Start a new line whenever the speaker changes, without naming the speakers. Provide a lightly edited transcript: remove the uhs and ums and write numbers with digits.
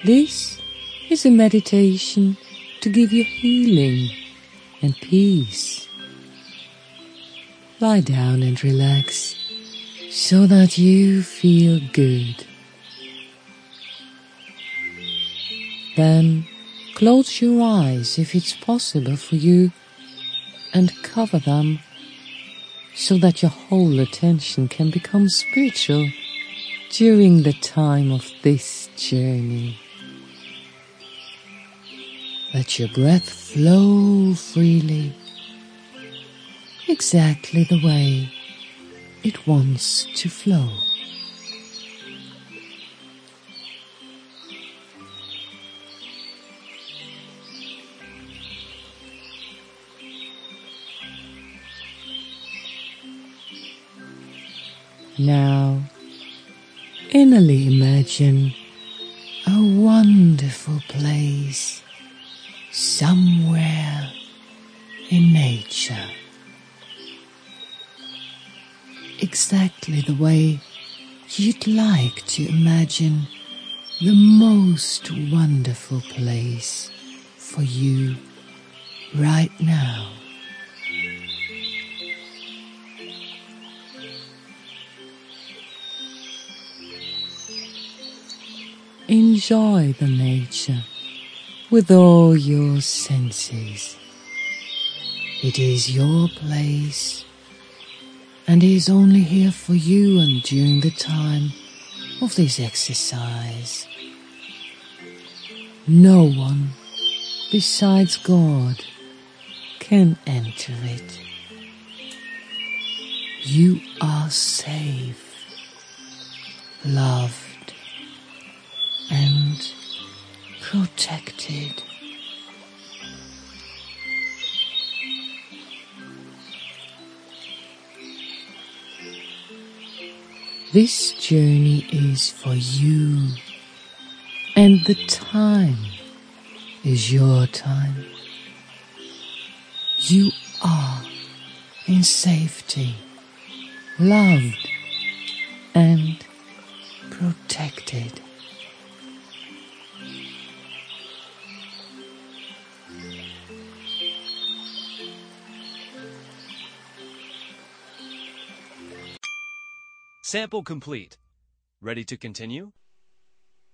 This is a meditation to give you healing and peace. Lie down and relax so that you feel good. Then close your eyes if it's possible for you and cover them so that your whole attention can become spiritual during the time of this journey. Let your breath flow freely, exactly the way it wants to flow. Now, innerly imagine a wonderful place somewhere in nature, exactly the way you'd like to imagine the most wonderful place for you right now. Enjoy the nature with all your senses. It is your place and is only here for you and during the time of this exercise. No one besides God can enter it. You are safe, loved, and protected. This journey is for you, and the time is your time. You are in safety, loved, and protected.
Sample complete. Ready to continue?